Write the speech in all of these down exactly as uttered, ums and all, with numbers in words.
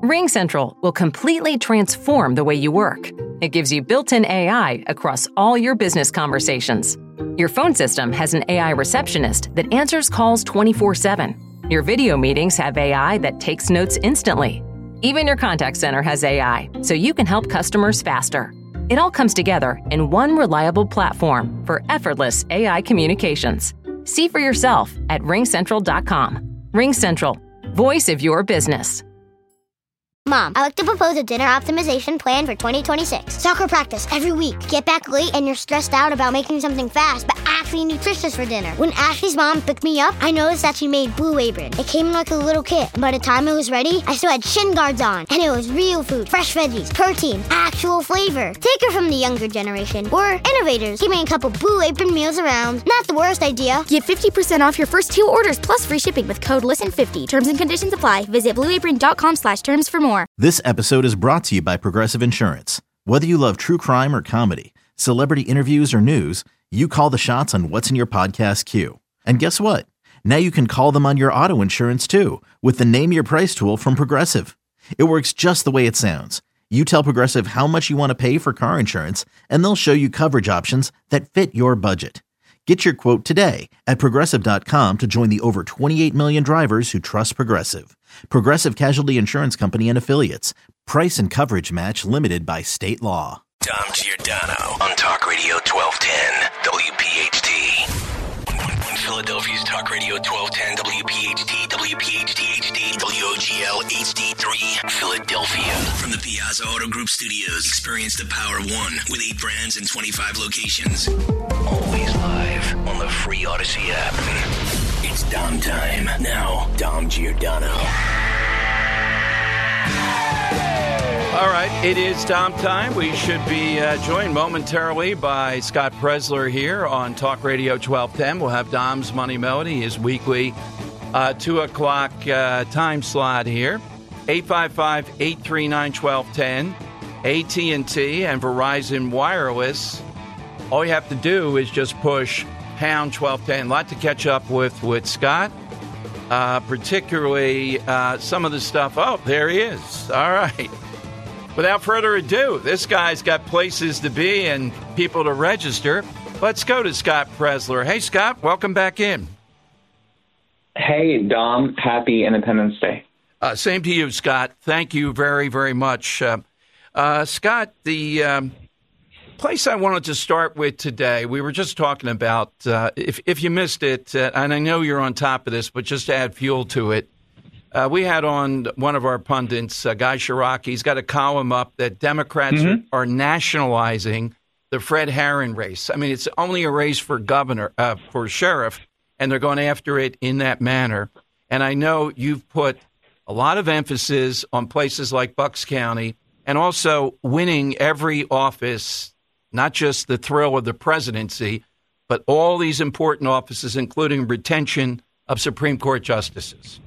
RingCentral will completely transform the way you work. It gives you built-in A I across all your business conversations. Your phone system has an A I receptionist that answers calls twenty-four seven. Your video meetings have A I that takes notes instantly. Even your contact center has A I, so you can help customers faster. It all comes together in one reliable platform for effortless A I communications. See for yourself at ring central dot com. RingCentral, voice of your business. Mom, I like to propose a dinner optimization plan for twenty twenty-six. Soccer practice every week. Get back late and you're stressed out about making something fast, but actually nutritious for dinner. When Ashley's mom picked me up, I noticed that she made Blue Apron. It came in like a little kit. By the time it was ready, I still had shin guards on. And it was real food, fresh veggies, protein, actual flavor. Take her from the younger generation. We're innovators, keeping a couple Blue Apron meals around. Not the worst idea. Get fifty percent off your first two orders plus free shipping with code listen fifty. Terms and conditions apply. Visit blue apron dot com slash terms for more. This episode is brought to you by Progressive Insurance. Whether you love true crime or comedy, celebrity interviews or news, you call the shots on what's in your podcast queue. And guess what? Now you can call them on your auto insurance too with the Name Your Price tool from Progressive. It works just the way it sounds. You tell Progressive how much you want to pay for car insurance, and they'll show you coverage options that fit your budget. Get your quote today at progressive dot com to join the over twenty-eight million drivers who trust Progressive. Progressive Casualty Insurance Company and Affiliates. Price and coverage match limited by state law. Dom Giordano on Talk Radio twelve ten W P H T. Philadelphia's Talk Radio twelve ten W P H T, W P H T H D, W O G L H D three, Philadelphia. From the Piazza Auto Group Studios, experience the power of one with eight brands and twenty-five locations. Always live on the free Odyssey app. It's Dom time. Now, Dom Giordano. All right, it is Dom time. We should be uh, joined momentarily by Scott Presler here on Talk Radio twelve ten. We'll have Dom's Money Melody, his weekly uh, two o'clock uh, time slot here. eight five five, eight three nine, one two one zero. A T and T and Verizon Wireless. All you have to do is just push pound twelve ten. A lot to catch up with with Scott, uh, particularly uh, some of the stuff. Oh, there he is. All right. Without further ado, this guy's got places to be and people to register. Let's go to Scott Presler. Hey, Scott, welcome back in. Hey, Dom. Happy Independence Day. Uh, same to you, Scott. Thank you very, very much. Uh, uh, Scott, the um, place I wanted to start with today, we were just talking about, uh, if, if you missed it, uh, and I know you're on top of this, but just to add fuel to it, Uh, we had on one of our pundits, uh, Guy Shiraki. He's got a column up that Democrats mm-hmm. are, are nationalizing the Fred Herron race. I mean, it's only a race for governor, uh, for sheriff, and they're going after it in that manner. And I know you've put a lot of emphasis on places like Bucks County and also winning every office, not just the thrill of the presidency, but all these important offices, including retention of Supreme Court justices.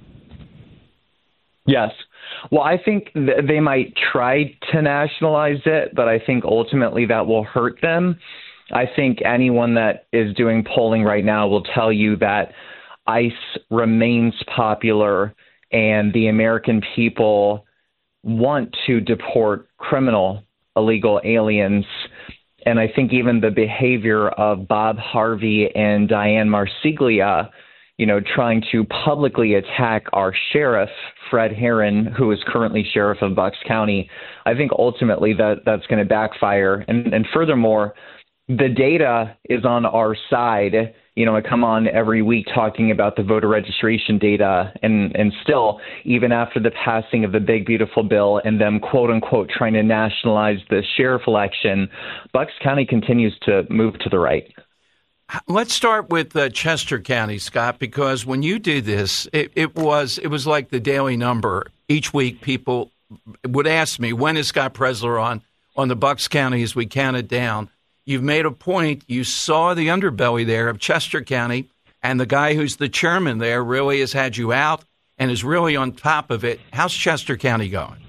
Yes. Well, I think th- they might try to nationalize it, but I think ultimately that will hurt them. I think anyone that is doing polling right now will tell you that ICE remains popular and the American people want to deport criminal illegal aliens. And I think even the behavior of Bob Harvey and Diane Marsiglia, you know, trying to publicly attack our sheriff, Fred Herron, who is currently sheriff of Bucks County, I think ultimately that that's going to backfire. And, and furthermore, the data is on our side. You know, I come on every week talking about the voter registration data, and, and still, even after the passing of the big, beautiful bill and them, quote unquote, trying to nationalize the sheriff election, Bucks County continues to move to the right. Let's start with uh, Chester County, Scott, because when you did this, it, it was it was like the daily number. Each week, people would ask me, when is Scott Presler on, on the Bucks County as we counted down? You've made a point. You saw the underbelly there of Chester County, and the guy who's the chairman there really has had you out and is really on top of it. How's Chester County going?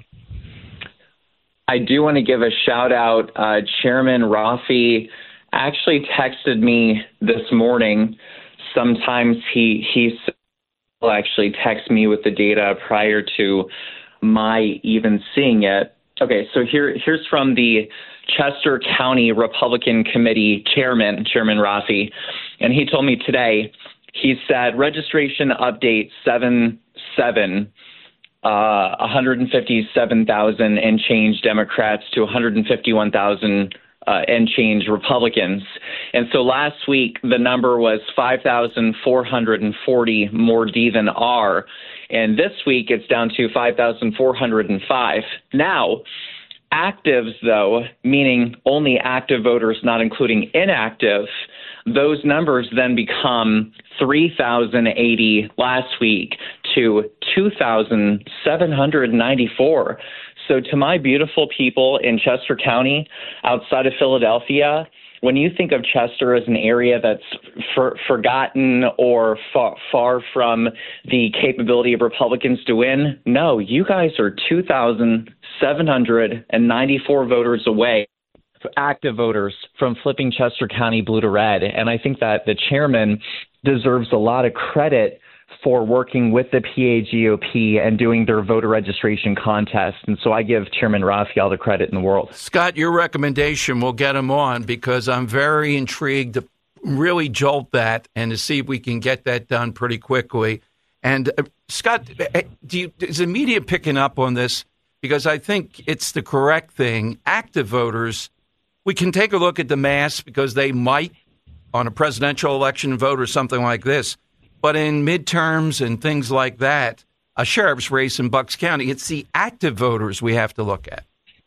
I do want to give a shout out. Uh, Chairman Rafi actually texted me this morning. Sometimes he he will actually text me with the data prior to my even seeing it. Okay, so here here's from the Chester County Republican Committee Chairman, Chairman Rafi, and he told me today, he said registration update seven seven, uh, one hundred fifty-seven thousand and change Democrats to one hundred fifty-one thousand uh, and change Republicans. And so last week, the number was five thousand four hundred forty more D than R. And this week, it's down to five thousand four hundred five. Now, actives, though, meaning only active voters, not including inactive, those numbers then become three thousand eighty last week to two thousand seven hundred ninety-four. So to my beautiful people in Chester County, outside of Philadelphia, when you think of Chester as an area that's for, forgotten or far, far from the capability of Republicans to win, no, you guys are two thousand seven hundred ninety-four voters away, active voters, from flipping Chester County blue to red. And I think that the chairman deserves a lot of credit for working with the P A G O P and doing their voter registration contest. And so I give Chairman Rafi all the credit in the world. Scott, your recommendation will get him on, because I'm very intrigued to really jolt that and to see if we can get that done pretty quickly. And uh, Scott, do you, is the media picking up on this? Because I think it's the correct thing. Active voters, we can take a look at the mass because they might on a presidential election vote or something like this. But in midterms and things like that, a sheriff's race in Bucks County, it's the active voters we have to look at.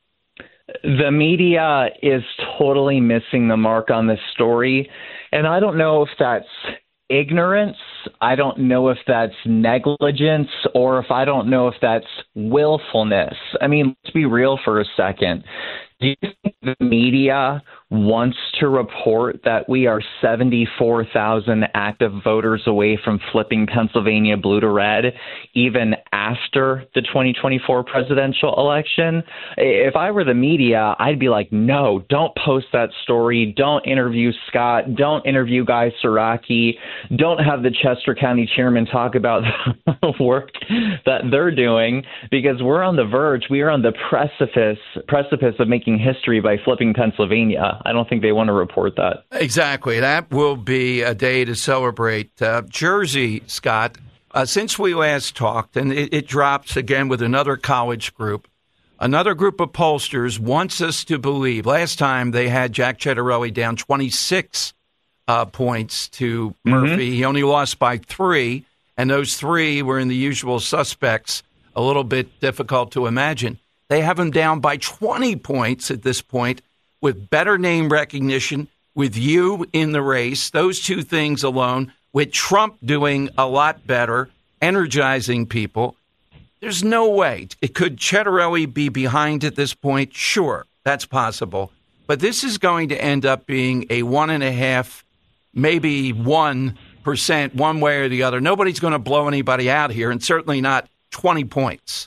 The media is totally missing the mark on this story. And I don't know if that's ignorance. I don't know if that's negligence, or if I don't know if that's willfulness. I mean, let's be real for a second. Do you think the media wants to report that we are seventy-four thousand active voters away from flipping Pennsylvania blue to red, even after the twenty twenty-four presidential election? If I were the media, I'd be like, no, don't post that story. Don't interview Scott. Don't interview Guy Saraki. Don't have the Chester County chairman talk about the work that they're doing, because we're on the verge. We are on the precipice, precipice of making history by flipping Pennsylvania. I don't think they want to report that. Exactly. That will be a day to celebrate. Uh, Jersey, Scott, uh, since we last talked, and it, it drops again with another college group, another group of pollsters wants us to believe. Last time they had Jack Ciattarelli down twenty-six uh, points to Murphy. Mm-hmm. He only lost by three, and those three were in the usual suspects. A little bit difficult to imagine. They have him down by twenty points at this point, with better name recognition, with you in the race, those two things alone, with Trump doing a lot better, energizing people. There's no way. Could Ciattarelli be behind at this point? Sure, that's possible. But this is going to end up being a one and a half, maybe one percent, one way or the other. Nobody's going to blow anybody out here, and certainly not twenty points.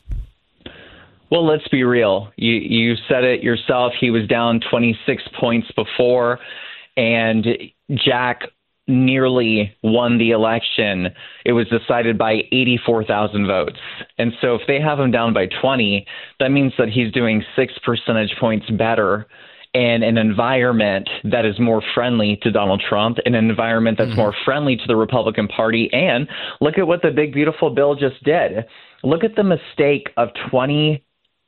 Well, let's be real. You you said it yourself. He was down twenty-six points before, and Jack nearly won the election. It was decided by eighty-four thousand votes. And so if they have him down by twenty, that means that he's doing six percentage points better in an environment that is more friendly to Donald Trump, in an environment that's mm-hmm. more friendly to the Republican Party. And look at what the big, beautiful bill just did. Look at the mistake of twenty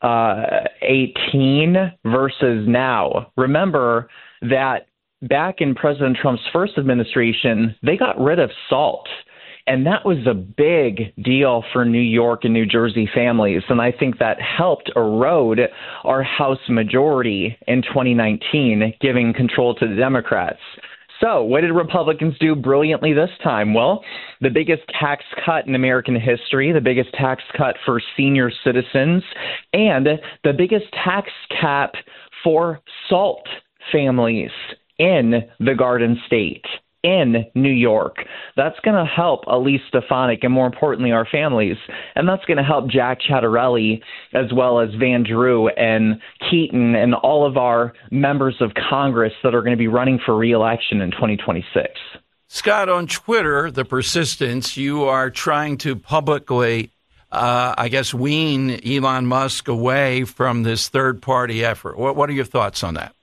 eighteen versus now. Remember that back in President Trump's first administration, they got rid of SALT. And that was a big deal for New York and New Jersey families. And I think that helped erode our House majority in twenty nineteen, giving control to the Democrats. So what did Republicans do brilliantly this time? Well, the biggest tax cut in American history, the biggest tax cut for senior citizens, and the biggest tax cap for SALT families in the Garden State, in New York. That's going to help Elise Stefanik and, more importantly, our families. And that's going to help Jack Ciattarelli, as well as Van Drew and Keaton and all of our members of Congress that are going to be running for re-election in twenty twenty-six. Scott, on Twitter, The Persistence, you are trying to publicly uh, I guess, wean Elon Musk away from this third-party effort. What, what are your thoughts on that?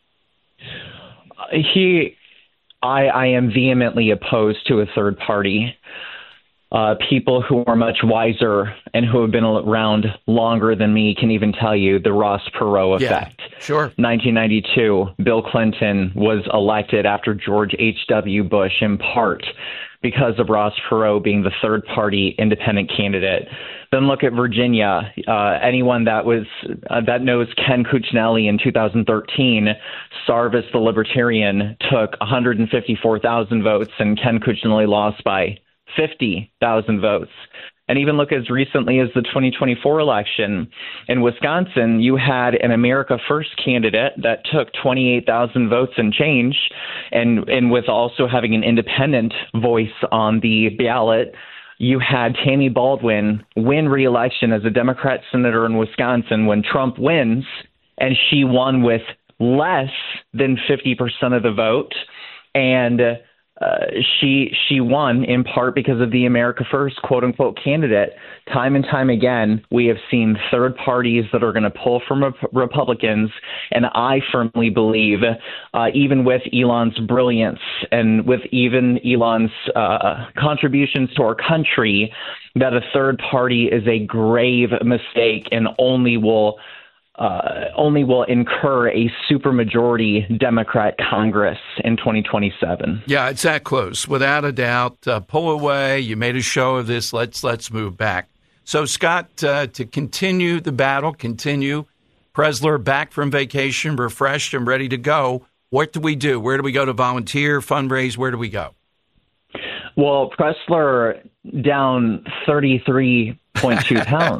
He, I, I am vehemently opposed to a third party. Uh, people who are much wiser and who have been around longer than me can even tell you the Ross Perot effect. Yeah, sure. nineteen ninety-two, Bill Clinton was elected after George H W. Bush in part because of Ross Perot being the third-party independent candidate. Then look at Virginia. Uh, anyone that was uh, that knows Ken Cuccinelli in two thousand thirteen, Sarvis the Libertarian took one hundred fifty-four thousand votes, and Ken Cuccinelli lost by fifty thousand votes. And even look as recently as the twenty twenty-four election in Wisconsin, you had an America First candidate that took twenty-eight thousand votes and change, and, and with also having an independent voice on the ballot, you had Tammy Baldwin win re-election as a Democrat senator in Wisconsin when Trump wins, and she won with less than fifty percent of the vote. And Uh, she she won in part because of the America First quote unquote candidate. Time and time again, we have seen third parties that are going to pull from rep- Republicans. And I firmly believe, uh, even with Elon's brilliance and with even Elon's uh, contributions to our country, that a third party is a grave mistake and only will Uh, only will incur a supermajority Democrat Congress in twenty twenty-seven. Yeah, it's that close, without a doubt. Uh, pull away. You made a show of this. Let's let's move back. So, Scott, uh, to continue the battle, continue. Pressler back from vacation, refreshed and ready to go. What do we do? Where do we go to volunteer, fundraise? Where do we go? Well, Pressler down thirty-three point two pounds.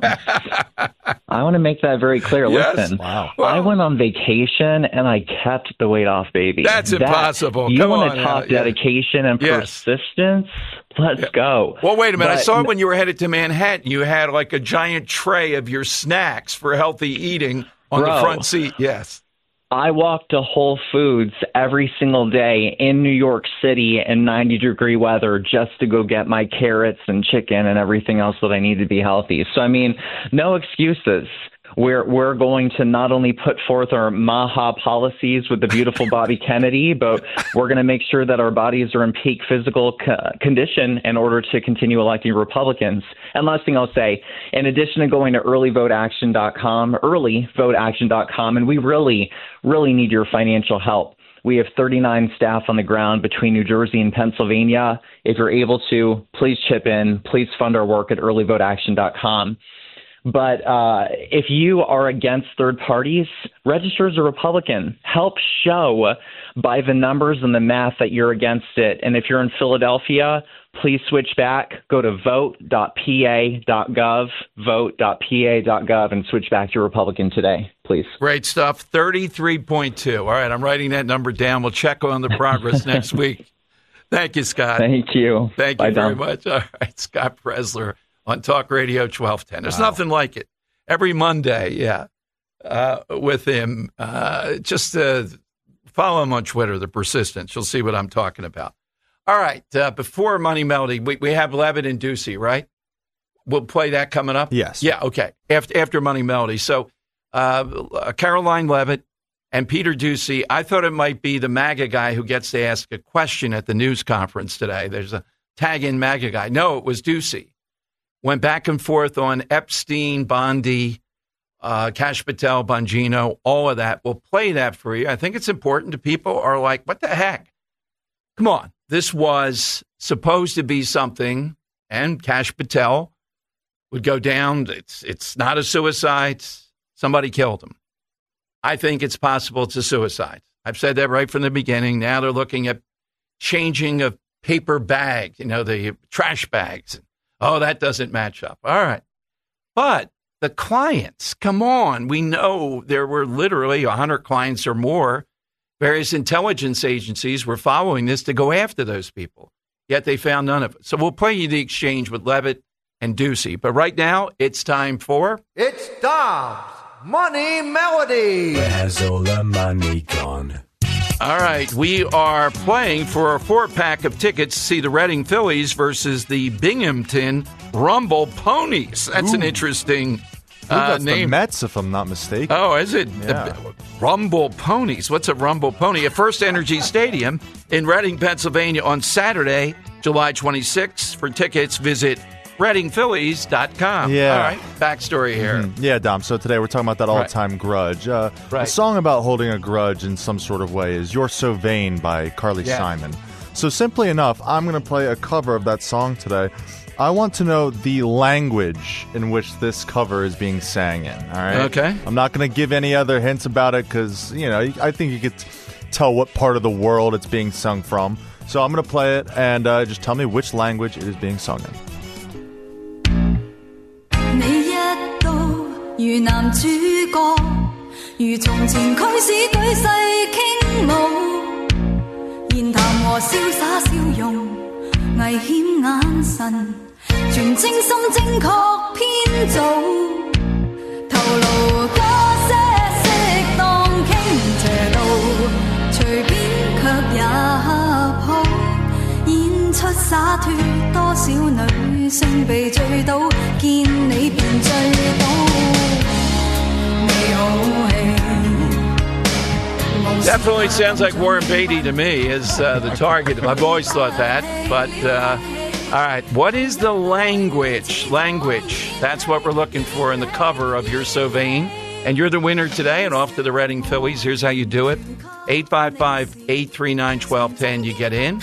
I want to make that very clear. Yes. Listen, wow. I went on vacation and I kept the weight off, baby. That's that, impossible. You Come want on, to talk yeah. dedication and yes. persistence? Let's yeah. go. Well, wait a minute. But, I saw when you were headed to Manhattan, you had like a giant tray of your snacks for healthy eating on bro, the front seat. Yes. I walk to Whole Foods every single day in New York City in ninety degree weather just to go get my carrots and chicken and everything else that I need to be healthy. So, I mean, no excuses. We're we're going to not only put forth our MAHA policies with the beautiful Bobby Kennedy, but we're going to make sure that our bodies are in peak physical co- condition in order to continue electing Republicans. And last thing I'll say, in addition to going to early vote action dot com, early vote action dot com, and we really, really need your financial help. We have thirty-nine staff on the ground between New Jersey and Pennsylvania. If you're able to, please chip in. Please fund our work at early vote action dot com. But uh, if you are against third parties, register as a Republican. Help show by the numbers and the math that you're against it. And if you're in Philadelphia, please switch back. Go to vote dot p a dot gov, vote dot p a dot gov, and switch back to Republican today, please. Great stuff. thirty-three point two. All right, I'm writing that number down. We'll check on the progress next week. Thank you, Scott. Thank you. Thank Bye, you very Don. much. All right, Scott Pressler on Talk Radio twelve ten. There's wow. nothing like it. Every Monday, yeah, uh, with him. Uh, just uh, follow him on Twitter, The Persistence. You'll see what I'm talking about. All right, uh, before Money Melody, we, we have Levitt and Ducey, right? We'll play that coming up? Yes. Yeah, okay, after, after Money Melody. So uh, Caroline Levitt and Peter Ducey, I thought it might be the MAGA guy who gets to ask a question at the news conference today. There's a tag-in MAGA guy. No, it was Ducey. Went back and forth on Epstein, Bondi, uh, Kash Patel, Bongino, all of that. We'll play that for you. I think it's important to people are like, what the heck? Come on. This was supposed to be something, and Kash Patel would go down. It's, it's not a suicide. Somebody killed him. I think it's possible it's a suicide. I've said that right from the beginning. Now they're looking at changing of paper bag, you know, the trash bags. Oh, that doesn't match up. All right. But the clients, come on. We know there were literally one hundred clients or more. Various intelligence agencies were following this to go after those people. Yet they found none of it. So we'll play you the exchange with Levitt and Ducey. But right now, it's time for... It's Dom's Money Melody. Where has all the money gone? All right, we are playing for a four-pack of tickets to see the Reading Phillies versus the Binghamton Rumble Ponies. That's Ooh. an interesting uh, that's name. The Mets, if I'm not mistaken. Oh, is it? Yeah. The Rumble Ponies. What's a Rumble Pony? At First Energy Stadium in Reading, Pennsylvania on Saturday, July twenty-sixth. For tickets, visit reading phillies dot com. Yeah. All right, backstory here. Mm-hmm. Yeah, Dom. So today we're talking about that all-time right. grudge. Uh, right. A song about holding a grudge in some sort of way is You're So Vain by Carly yeah. Simon. So simply enough, I'm going to play a cover of that song today. I want to know the language in which this cover is being sang in. All right. Okay. I'm not going to give any other hints about it because, you know, I think you could tell what part of the world it's being sung from. So I'm going to play it and uh, just tell me which language it is being sung in. 你一到如男主角，如從前驅使舉世傾慕，言談和瀟灑笑容，危險眼神，全精心精確編造，頭顱加些適當傾斜度，隨便卻也抱，演出灑脱，多少女性被醉倒，見你便醉倒，你好戲。 Definitely sounds like Warren Beatty to me as uh, the target. I've always thought that. But, uh, all right, what is the language? Language. That's what we're looking for in the cover of You're So Vain. And you're the winner today and off to the Reading Phillies. Here's how you do it. eight five five, eight three nine, one two one zero. You get in.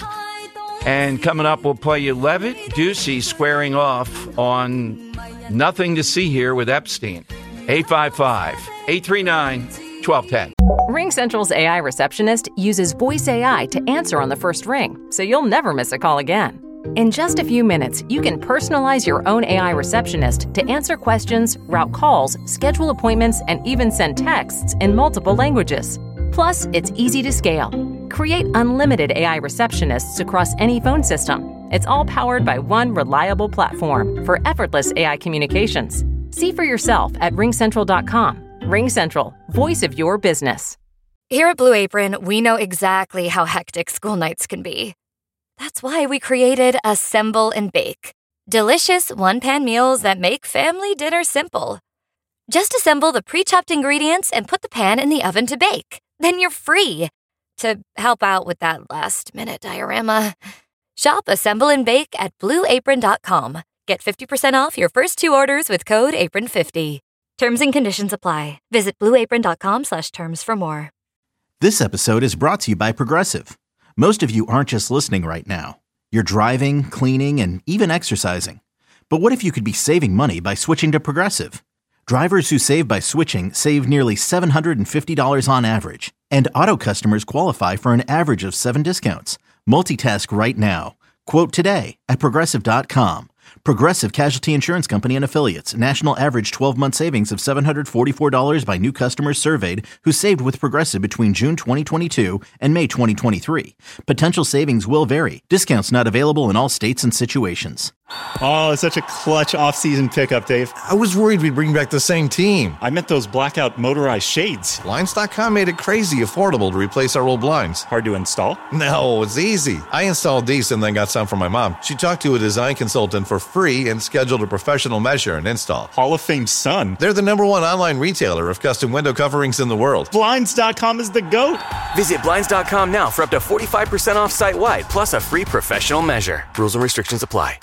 And coming up, we'll play you Levitt Ducey squaring off on Nothing to See Here with Epstein. eight five five, eight three nine, one two one zero. RingCentral's A I receptionist uses voice A I to answer on the first ring, so you'll never miss a call again. In just a few minutes, you can personalize your own A I receptionist to answer questions, route calls, schedule appointments, and even send texts in multiple languages. Plus, it's easy to scale. Create unlimited A I receptionists across any phone system. It's all powered by one reliable platform for effortless A I communications. See for yourself at ring central dot com. RingCentral, voice of your business. Here at Blue Apron, we know exactly how hectic school nights can be. That's why we created Assemble and Bake. Delicious one-pan meals that make family dinner simple. Just assemble the pre-chopped ingredients and put the pan in the oven to bake. Then you're free to help out with that last-minute diorama. Shop Assemble and Bake at blue apron dot com. Get fifty percent off your first two orders with code apron fifty. Terms and conditions apply. Visit blue apron dot com slash terms for more. This episode is brought to you by Progressive. Most of you aren't just listening right now. You're driving, cleaning, and even exercising. But what if you could be saving money by switching to Progressive? Drivers who save by switching save nearly seven hundred fifty dollars on average. And auto customers qualify for an average of seven discounts. Multitask right now. Quote today at progressive dot com. Progressive Casualty Insurance Company and Affiliates. National average twelve-month savings of seven hundred forty-four dollars by new customers surveyed who saved with Progressive between June twenty twenty-two and May twenty twenty-three. Potential savings will vary. Discounts not available in all states and situations. Oh, such a clutch off-season pickup, Dave. I was worried we'd bring back the same team. I meant those blackout motorized shades. Blinds dot com made it crazy affordable to replace our old blinds. Hard to install? No, it's easy. I installed these and then got some for my mom. She talked to a design consultant for free and scheduled a professional measure and install. Hall of Fame son. They're the number one online retailer of custom window coverings in the world. Blinds dot com is the GOAT. Visit Blinds dot com now for up to forty-five percent off site-wide, plus a free professional measure. Rules and restrictions apply.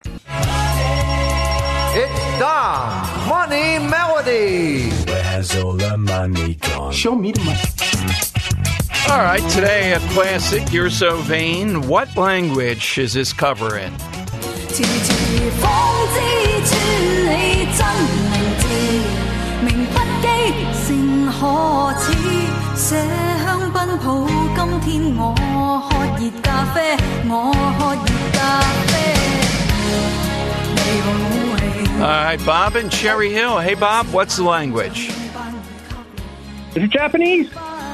It's Dom Money Melody. Where has all the money gone? Show me the money. All right, today a classic, You're So Vain. What language is this cover in? All right, Bob in Cherry Hill. Hey, Bob, what's the language? Is it Japanese?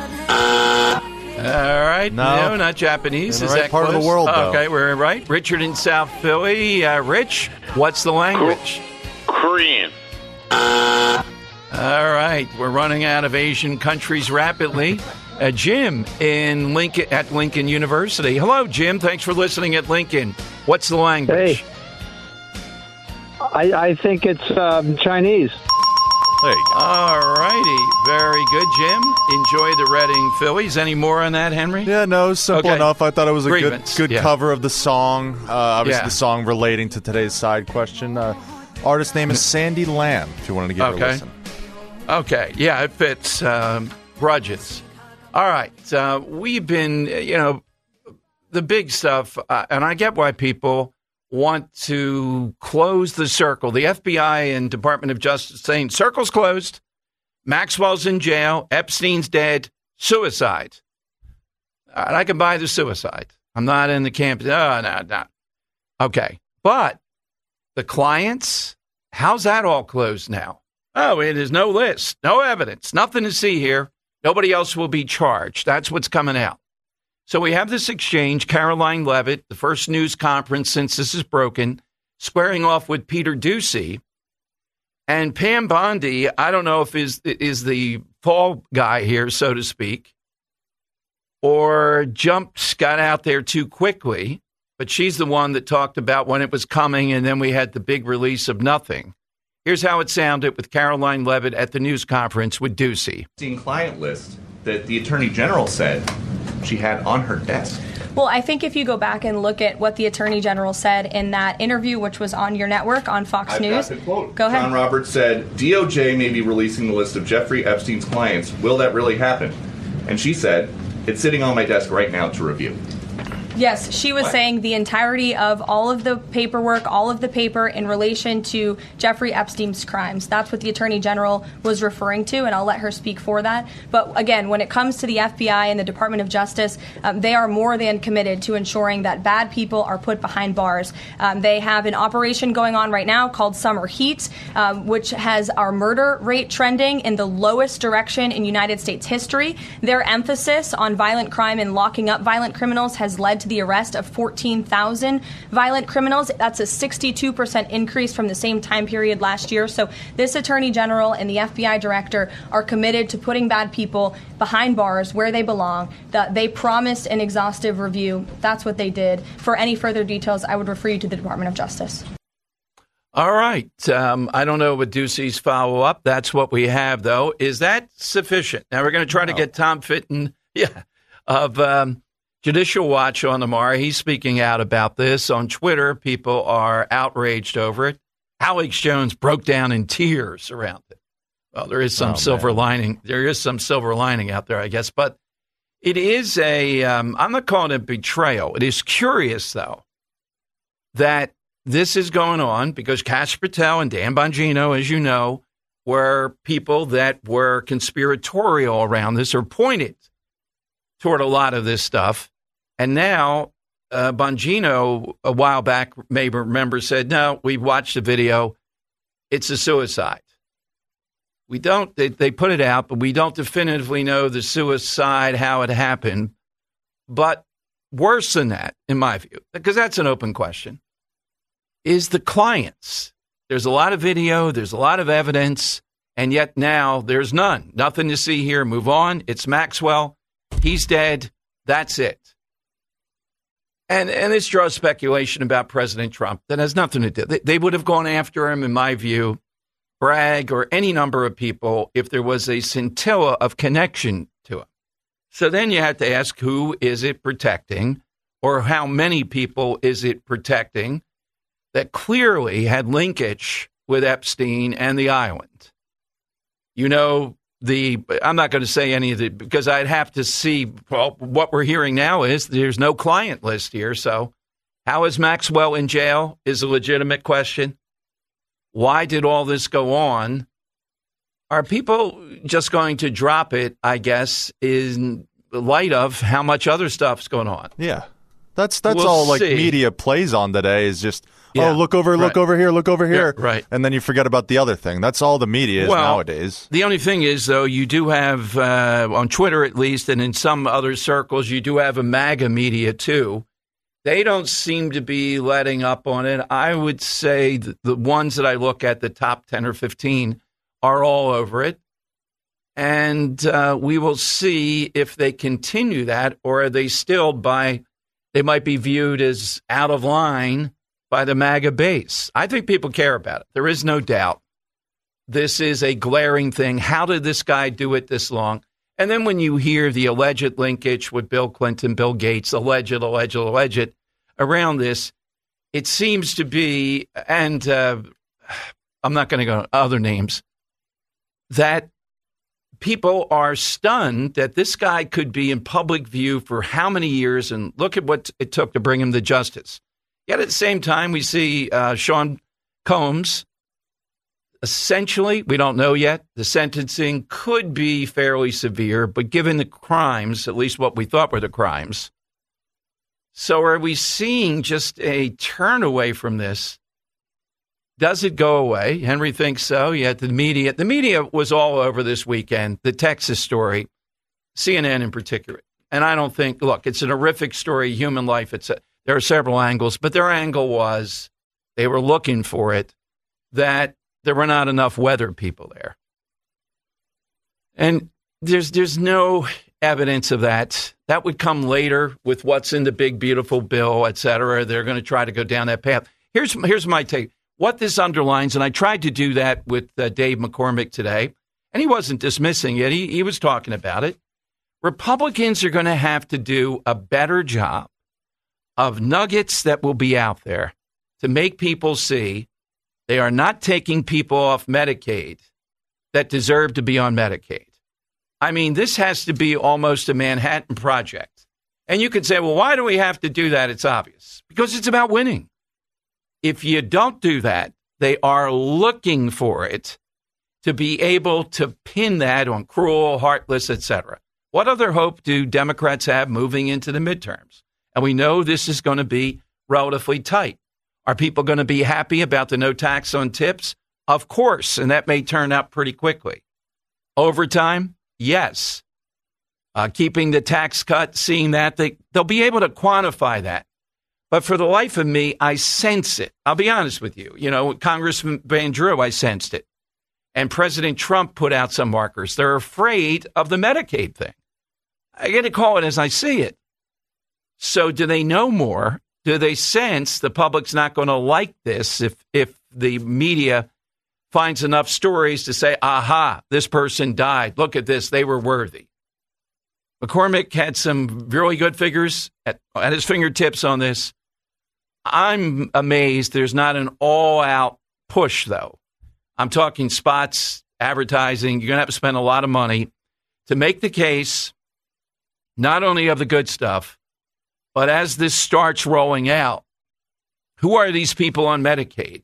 All right, no, no not Japanese. In Is the right that part close? of the world, though. Okay, we're right. Richard in South Philly. Uh, Rich, what's the language? Korean. All right, we're running out of Asian countries rapidly. uh, Jim in Lincoln at Lincoln University. Hello, Jim. Thanks for listening at Lincoln. What's the language? Hey, I, I think it's um, Chinese. There you go. All righty. Very good, Jim. Enjoy the Reading Phillies. Any more on that, Henry? Yeah, no, simple Okay. enough. I thought it was a Grievance, good good yeah. cover of the song. Uh, obviously, Yeah. the song relating to today's side question. Uh, artist name is Sandy Lamb, if you wanted to give her a Okay. listen. Okay. Yeah, it fits. Um, grudges. All right. Uh, we've been, you know, the big stuff, uh, and I get why people want to close the circle. The F B I and Department of Justice saying circle's closed, Maxwell's in jail, Epstein's dead, suicide. And I can buy the suicide. I'm not in the camp. No, no, no. Okay. But the clients, how's that all closed now? Oh, it is no list, no evidence, nothing to see here. Nobody else will be charged. That's what's coming out. So we have this exchange, Caroline Leavitt, the first news conference since this is broken, squaring off with Peter Doocy. And Pam Bondi, I don't know if is is the fall guy here, so to speak, or jumped, got out there too quickly. But she's the one that talked about when it was coming, and then we had the big release of nothing. Here's how it sounded with Caroline Leavitt at the news conference with Doocy. Client list that the Attorney General said she had on her desk. Well, I think if you go back and look at what the Attorney General said in that interview, which was on your network on Fox I've News. got the quote. Go ahead. John Roberts said, D O J may be releasing the list of Jeffrey Epstein's clients. Will that really happen? And she said, it's sitting on my desk right now to review. Yes, she was What? saying the entirety of all of the paperwork, all of the paper in relation to Jeffrey Epstein's crimes. That's what the Attorney General was referring to, and I'll let her speak for that. But again, when it comes to the F B I and the Department of Justice, um, they are more than committed to ensuring that bad people are put behind bars. Um, they have an operation going on right now called Summer Heat, um, which has our murder rate trending in the lowest direction in United States history. Their emphasis on violent crime and locking up violent criminals has led to the arrest of fourteen thousand violent criminals. That's a sixty-two percent increase from the same time period last year. So this Attorney General and the F B I Director are committed to putting bad people behind bars where they belong. The, they promised an exhaustive review. That's what they did. For any further details, I would refer you to the Department of Justice. All right. Um, I don't know what Doocy's follow-up. That's what we have, though. Is that sufficient? Now, we're going to try to get Tom Fitton yeah, of um, Judicial Watch on tomorrow. He's speaking out about this on Twitter. People are outraged over it. Alex Jones broke down in tears around it. Well, there is some Oh, silver man. lining. There is some silver lining out there, I guess. But it is a, um, I'm not calling it betrayal. It is curious, though, that this is going on because Kash Patel and Dan Bongino, as you know, were people that were conspiratorial around this or pointed toward a lot of this stuff. And now uh, Bongino, a while back, may remember, said, no, we watched the video. It's a suicide. We don't, they, they put it out, but we don't definitively know the suicide, how it happened. But worse than that, in my view, because that's an open question, is the clients. There's a lot of video, there's a lot of evidence, and yet now there's none. Nothing to see here. Move on. It's Maxwell. He's dead. That's it. And and this draws speculation about President Trump that has nothing to do. They, they would have gone after him, in my view, Bragg or any number of people, if there was a scintilla of connection to him. So then you have to ask, who is it protecting, or how many people is it protecting that clearly had linkage with Epstein and the island? You know, the I'm not going to say any of the, because I'd have to see, well, what we're hearing now is there's no client list here. So how is Maxwell in jail is a legitimate question. Why did all this go on? Are people just going to drop it, I guess, in light of how much other stuff's going on? Yeah. That's that's We'll all like see. media plays on today is just, Yeah, oh, look over, look right. over here, look over here. Yeah, right. And then you forget about the other thing. That's all the media is Well, nowadays. The only thing is, though, you do have, uh, on Twitter at least, and in some other circles, you do have a MAGA media, too. They don't seem to be letting up on it. I would say that the ones that I look at, the top ten or fifteen, are all over it. And uh, we will see if they continue that, or are they still by, they might be viewed as out of line by the MAGA base. I think people care about it. There is no doubt. This is a glaring thing. How did this guy do it this long? And then when you hear the alleged linkage with Bill Clinton, Bill Gates, alleged, alleged, alleged, around this, it seems to be, and uh, I'm not going to go other names, that people are stunned that this guy could be in public view for how many years, and look at what it took to bring him to justice. Yet at the same time, we see uh, Sean Combs. Essentially, we don't know yet. The sentencing could be fairly severe, but given the crimes, at least what we thought were the crimes. So are we seeing just a turn away from this? Does it go away? Henry thinks so. Yet the media, the media was all over this weekend, the Texas story, C N N in particular. And I don't think, look, it's an horrific story, human life. It's a, there are several angles, but their angle was, they were looking for it, that there were not enough weather people there. And there's there's no evidence of that. That would come later with what's in the big, beautiful bill, et cetera. They're going to try to go down that path. Here's, here's my take. What this underlines, and I tried to do that with uh, Dave McCormick today, and he wasn't dismissing it. He, he was talking about it. Republicans are going to have to do a better job of nuggets that will be out there to make people see they are not taking people off Medicaid that deserve to be on Medicaid. I mean, this has to be almost a Manhattan Project. And you could say, well, why do we have to do that? It's obvious. Because it's about winning. If you don't do that, they are looking for it to be able to pin that on cruel, heartless, et cetera. What other hope do Democrats have moving into the midterms? And we know this is going to be relatively tight. Are people going to be happy about the no tax on tips? Of course, and that may turn out pretty quickly. Overtime? Yes. Uh, keeping the tax cut, seeing that, they, they'll be able to quantify that. But for the life of me, I sense it. I'll be honest with you. You know, Congressman Van Drew, I sensed it. And President Trump put out some markers. They're afraid of the Medicaid thing. I got to call it as I see it. So do they know more? Do they sense the public's not going to like this if if the media finds enough stories to say, aha, this person died. Look at this. They were worthy. McCormick had some really good figures at, at his fingertips on this. I'm amazed there's not an all-out push, though. I'm talking spots, advertising. You're going to have to spend a lot of money to make the case not only of the good stuff, but as this starts rolling out, who are these people on Medicaid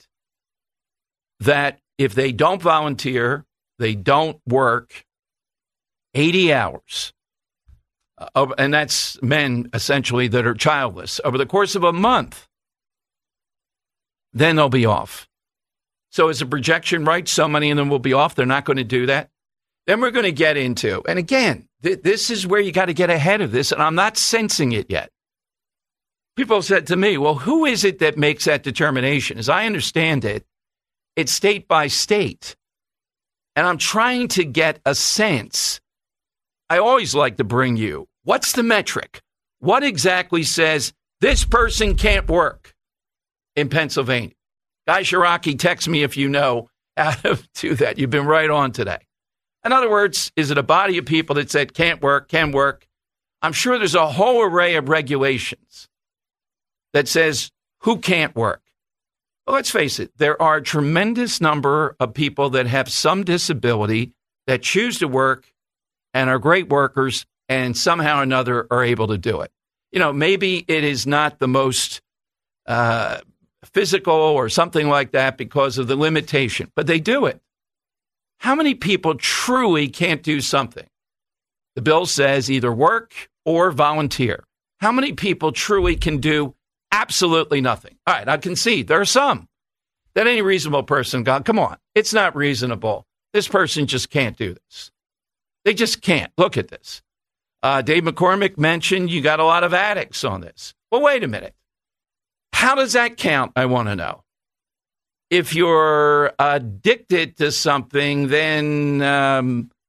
that if they don't volunteer, they don't work eighty hours, uh, and that's men essentially that are childless, over the course of a month, then they'll be off. So is the projection right? So many of them will be off. They're not going to do that. Then we're going to get into, and again, th- this is where you got to get ahead of this, and I'm not sensing it yet. People said to me, well, who is it that makes that determination? As I understand it, it's state by state. And I'm trying to get a sense. I always like to bring you, what's the metric? What exactly says this person can't work in Pennsylvania? Guy Shiraki, text me if you know how to do that. You've been right on today. In other words, is it a body of people that said can't work, can work? I'm sure there's a whole array of regulations that says who can't work. Well, let's face it, there are a tremendous number of people that have some disability that choose to work and are great workers and somehow or another are able to do it. You know, maybe it is not the most uh, physical or something like that because of the limitation, but they do it. How many people truly can't do something? The bill says either work or volunteer. How many people truly can do absolutely nothing? All right, I concede there are some that any reasonable person got, come on, it's not reasonable. This person just can't do this. They just can't. Look at this. Uh, Dave McCormick mentioned you got a lot of addicts on this. Well, wait a minute. How does that count? I want to know. If you're addicted to something, then um,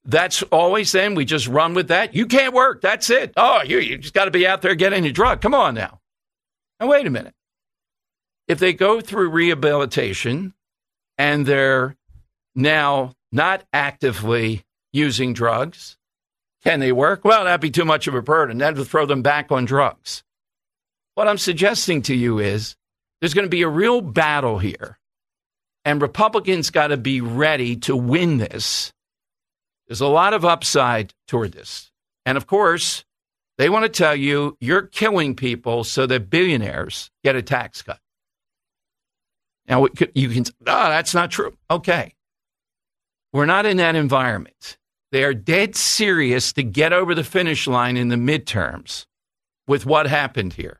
that's always then we just run with that. You can't work. That's it. Oh, you, you just got to be out there getting your drug. Come on now. Now, wait a minute. If they go through rehabilitation and they're now not actively using drugs, can they work? Well, that'd be too much of a burden. That would throw them back on drugs. What I'm suggesting to you is there's going to be a real battle here, and Republicans got to be ready to win this. There's a lot of upside toward this. And, of course, they want to tell you you're killing people so that billionaires get a tax cut. Now, you can say, oh, that's not true. Okay. We're not in that environment. They are dead serious to get over the finish line in the midterms with what happened here.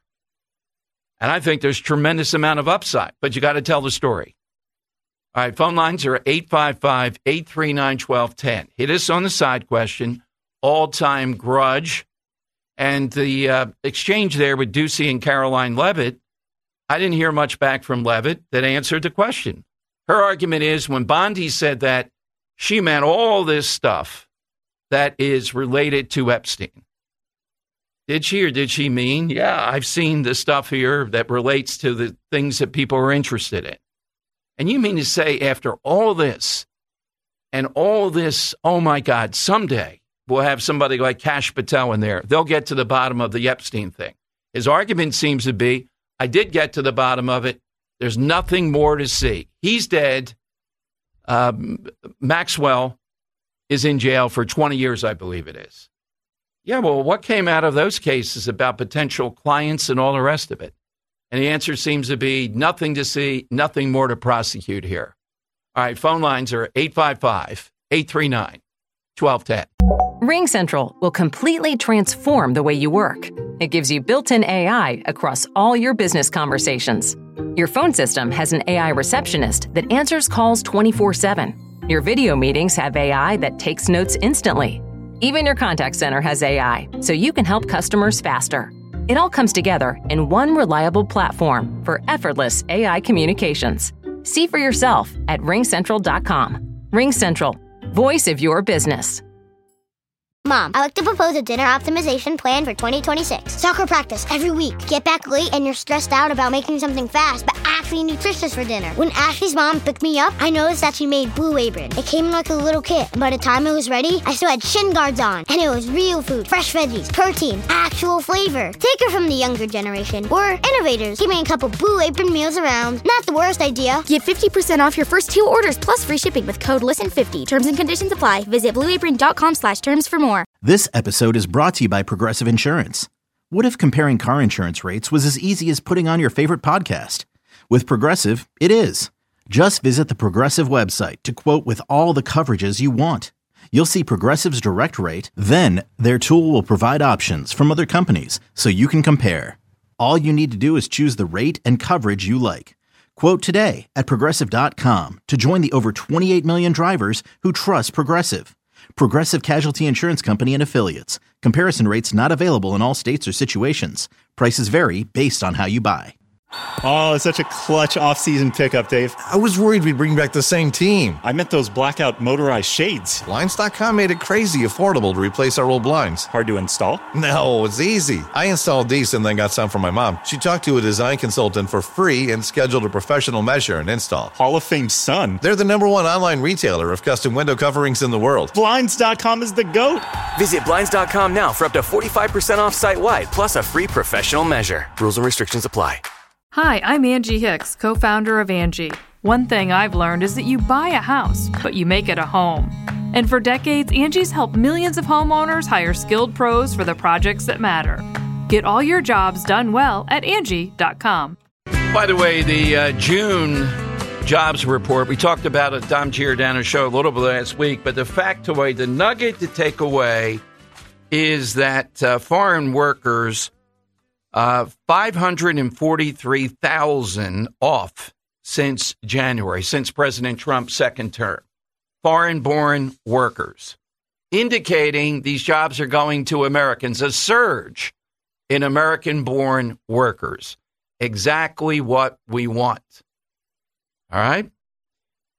And I think there's tremendous amount of upside, but you got to tell the story. All right, phone lines are eight five five, eight three nine, one two one zero. Hit us on the side question, all-time grudge. And the uh, exchange there with Ducey and Caroline Levitt, I didn't hear much back from Levitt that answered the question. Her argument is when Bondi said that, she meant all this stuff that is related to Epstein. Did she or did she mean, yeah, I've seen the stuff here that relates to the things that people are interested in. And you mean to say after all this and all this, oh, my God, someday we'll have somebody like Kash Patel in there. They'll get to the bottom of the Epstein thing. His argument seems to be, I did get to the bottom of it. There's nothing more to see. He's dead. Um, Maxwell is in jail for twenty years, I believe it is. Yeah, well, what came out of those cases about potential clients and all the rest of it? And the answer seems to be nothing to see, nothing more to prosecute here. All right, phone lines are eight five five, eight three nine, one two one zero. Ring Central will completely transform the way you work. It gives you built-in A I across all your business conversations. Your phone system has an A I receptionist that answers calls twenty-four seven. Your video meetings have A I that takes notes instantly. Even your contact center has A I, so you can help customers faster. It all comes together in one reliable platform for effortless A I communications. See for yourself at ring central dot com. Ring Central, voice of your business. Mom, I like to propose a dinner optimization plan for twenty twenty-six. Soccer practice every week. Get back late and you're stressed out about making something fast, but actually nutritious for dinner. When Ashley's mom picked me up, I noticed that she made Blue Apron. It came in like a little kit, and by the time it was ready, I still had shin guards on. And it was real food, fresh veggies, protein, actual flavor. Take her from the younger generation. We're innovators. Give me a couple Blue Apron meals around. Not the worst idea. Get fifty percent off your first two orders plus free shipping with code listen fifty. Terms and conditions apply. Visit blue apron dot com slash terms for more. This episode is brought to you by Progressive Insurance. What if comparing car insurance rates was as easy as putting on your favorite podcast? With Progressive, it is. Just visit the Progressive website to quote with all the coverages you want. You'll see Progressive's direct rate, then their tool will provide options from other companies so you can compare. All you need to do is choose the rate and coverage you like. Quote today at progressive dot com to join the over twenty-eight million drivers who trust Progressive. Progressive Casualty Insurance Company and Affiliates. Comparison rates not available in all states or situations. Prices vary based on how you buy. Oh, it's such a clutch off-season pickup, Dave. I was worried we'd bring back the same team. I meant those blackout motorized shades. Blinds dot com made it crazy affordable to replace our old blinds. Hard to install? No, it's easy. I installed these and then got some from my mom. She talked to a design consultant for free and scheduled a professional measure and install. Hall of Fame son. They're the number one online retailer of custom window coverings in the world. Blinds dot com is the GOAT. Visit Blinds dot com now for up to forty-five percent off site-wide, plus a free professional measure. Rules and restrictions apply. Hi, I'm Angie Hicks, co-founder of Angie. One thing I've learned is that you buy a house, but you make it a home. And for decades, Angie's helped millions of homeowners hire skilled pros for the projects that matter. Get all your jobs done well at Angie dot com. By the way, the uh, June jobs report, we talked about it, Dom Giordano's show a little bit last week, but the factoid, the nugget to take away is that uh, foreign workers, uh, five hundred forty-three thousand off since January, since President Trump's second term. Foreign-born workers, indicating these jobs are going to Americans, a surge in American-born workers. Exactly what we want. All right?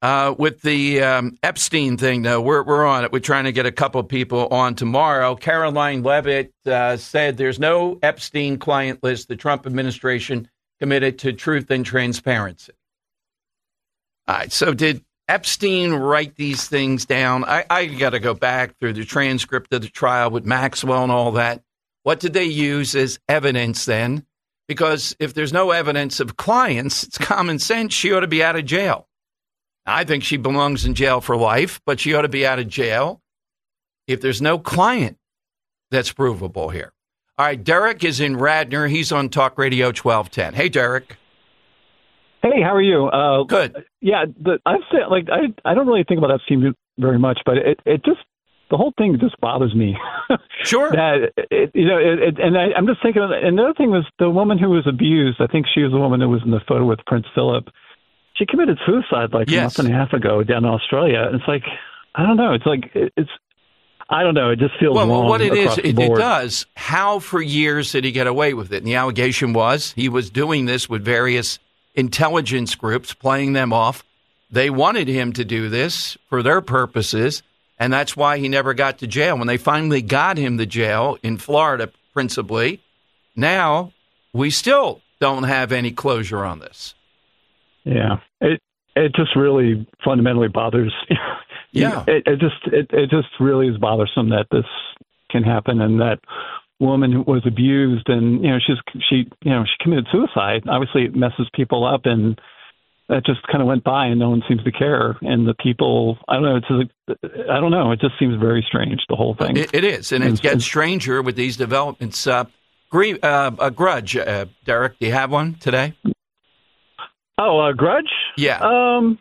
Uh, with the um, Epstein thing, though, we're we're on it. We're trying to get a couple people on tomorrow. Caroline Levitt uh, said there's no Epstein client list. The Trump administration committed to truth and transparency. All right. So did Epstein write these things down? I, I got to go back through the transcript of the trial with Maxwell and all that. What did they use as evidence then? Because if there's no evidence of clients, it's common sense. She ought to be out of jail. I think she belongs in jail for life, but she ought to be out of jail if there's no client that's provable here. All right, Derek is in Radnor. He's on Talk Radio twelve ten. Hey, Derek. Hey, how are you? Uh, Good. Yeah, the, I've said, like I I don't really think about Epstein very much, but it, it just the whole thing just bothers me. Sure. that it, you know, it, it, and I, I'm just thinking. And the other thing was the woman who was abused. I think she was the woman who was in the photo with Prince Philip. She committed suicide like yes. a month and a half ago down in Australia. It's like, I don't know. It's like, it's, I don't know. It just feels well, wrong. Well, what it is, the it, board. it does. How for years did he get away with it? And the allegation was he was doing this with various intelligence groups, playing them off. They wanted him to do this for their purposes, and that's why he never got to jail. When they finally got him to jail, in Florida principally, now we still don't have any closure on this. Yeah, it it just really fundamentally bothers. Yeah, it, it just it, it just really is bothersome that this can happen, and that woman was abused, and you know she's she you know she committed suicide. Obviously, it messes people up, and that just kind of went by, and no one seems to care. And the people, I don't know, it's just, I don't know, it just seems very strange, the whole thing. It, it is, and it gets stranger with these developments. Uh, gr- uh, a grudge, uh, Derek. Do you have one today? Oh, a grudge? Yeah. Um,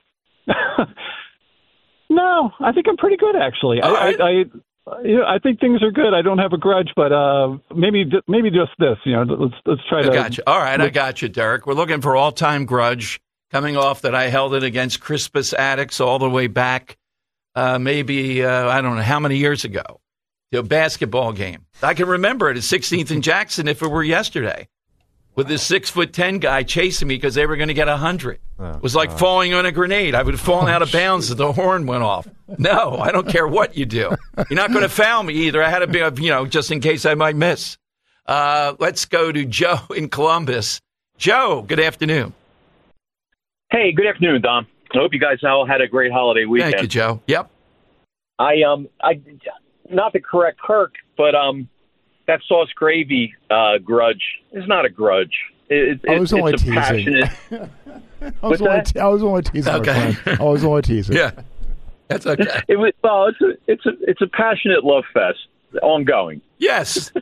no, I think I'm pretty good, actually. I, right. I, I, you know, I think things are good. I don't have a grudge, but uh, maybe maybe just this. You know, let's let's try I to. got you. All right, I got you, Derek. We're looking for all-time grudge coming off that I held it against Crispus Attucks all the way back, uh, maybe uh, I don't know how many years ago, to a basketball game. I can remember it at sixteenth and Jackson if it were yesterday. With this six foot ten guy chasing me because they were going to get a hundred. Oh, it was like God. falling on a grenade. I would have fallen oh, out of bounds if the horn went off. No, I don't care what you do. You're not going to foul me either. I had to be, you know, just in case I might miss. Uh, let's go to Joe in Columbus. Joe, good afternoon. Hey, good afternoon, Dom. I hope you guys all had a great holiday weekend. Thank you, Joe. Yep. I um, I not to correct Kirk, but um. that sauce gravy uh, grudge is not a grudge. It, it, I was it's only a teasing. passionate. I, was only te- I was only teasing. Okay. I was only teasing. Yeah, that's okay. It was well. It's a it's a it's a passionate love fest, ongoing. Yes.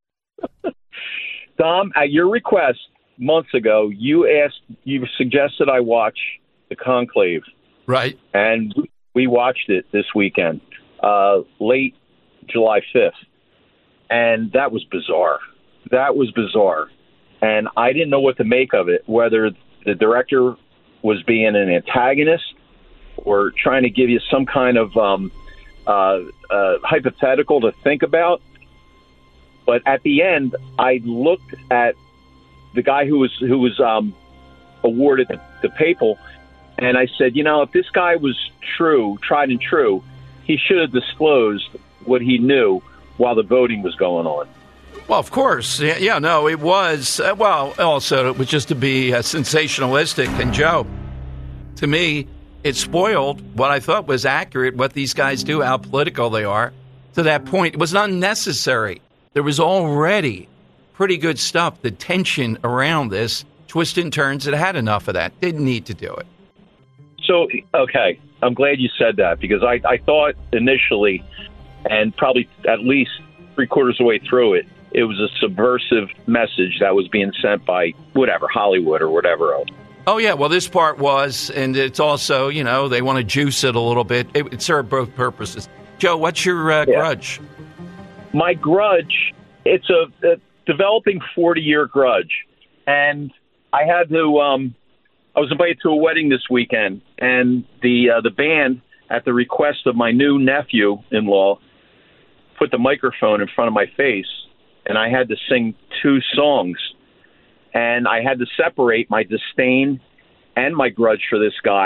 Dom, at your request months ago, you asked, you suggested I watch The Conclave. Right. And we watched it this weekend, uh, late July fifth. And that was bizarre. That was bizarre. And I didn't know what to make of it, whether the director was being an antagonist or trying to give you some kind of um, uh, uh, hypothetical to think about. But at the end, I looked at the guy who was who was um, awarded the, the Papal, and I said, you know, if this guy was true, tried and true, he should have disclosed what he knew while the voting was going on. Well, of course. Yeah, yeah no, it was. Uh, well, also, it was just to be uh, sensationalistic. And, Joe, to me, it spoiled what I thought was accurate, what these guys do, how political they are. To that point, it was unnecessary. There was already pretty good stuff, the tension around this, twists and turns. It had enough of that. Didn't need to do it. So, okay, I'm glad you said that, because I, I thought initially, and probably at least three quarters of the way through it, it was a subversive message that was being sent by whatever, Hollywood or whatever else. Oh, yeah. Well, this part was, and it's also, you know, they want to juice it a little bit. It, it served both purposes. Joe, what's your uh, yeah. grudge? My grudge, it's a, a developing forty-year grudge. And I had to, um, I was invited to a wedding this weekend, and the uh, the band, at the request of my new nephew-in-law, put the microphone in front of my face, and I had to sing two songs. And I had to separate my disdain and my grudge for this guy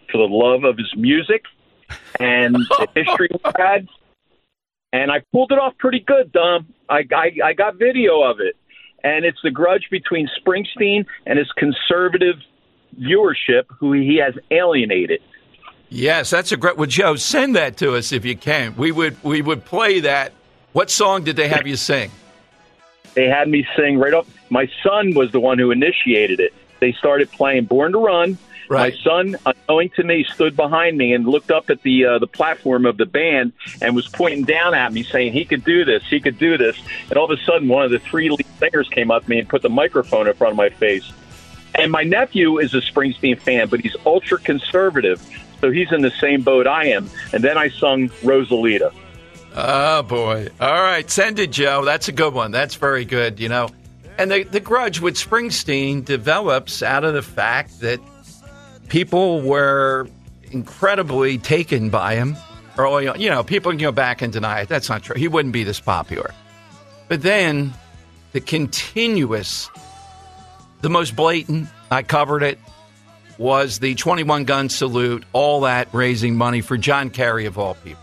for the love of his music and the history we had. And I pulled it off pretty good, Dom. I, I, I got video of it. And it's the grudge between Springsteen and his conservative viewership who he has alienated. Yes, that's a great. Well, Joe, send that to us if you can. We would we would play that. What song did they have you sing? They had me sing right up. My son was the one who initiated it. They started playing Born to Run. Right. My son, unknowing to me, stood behind me and looked up at the uh, the platform of the band and was pointing down at me, saying he could do this, he could do this. And all of a sudden, one of the three lead singers came up to me and put the microphone in front of my face. And my nephew is a Springsteen fan, but he's ultra conservative, so he's in the same boat I am. And then I sung Rosalita. Oh, boy. All right, send it, Joe. That's a good one. That's very good, you know. And the, the grudge with Springsteen develops out of the fact that people were incredibly taken by him early on. You know, people can go back and deny it. That's not true. He wouldn't be this popular. But then the continuous, the most blatant, I covered it, was the twenty-one gun salute, all that raising money for John Kerry, of all people.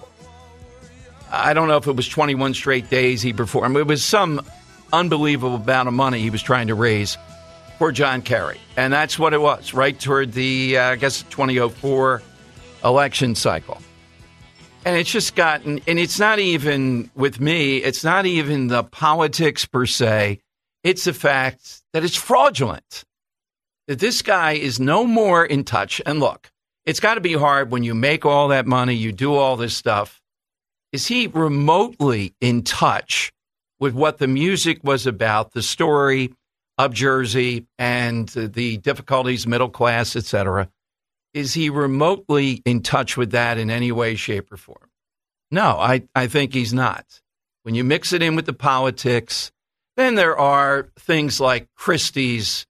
I don't know if it was twenty-one straight days he performed. It was some unbelievable amount of money he was trying to raise for John Kerry. And that's what it was, right toward the, uh, I guess, twenty oh four election cycle. And it's just gotten, and it's not even, with me, it's not even the politics per se. It's the fact that it's fraudulent. That this guy is no more in touch. And look, it's got to be hard when you make all that money, you do all this stuff. Is he remotely in touch with what the music was about, the story of Jersey and the difficulties, middle class, et cetera? Is he remotely in touch with that in any way, shape, or form? No, I, I think he's not. When you mix it in with the politics, then there are things like Christie's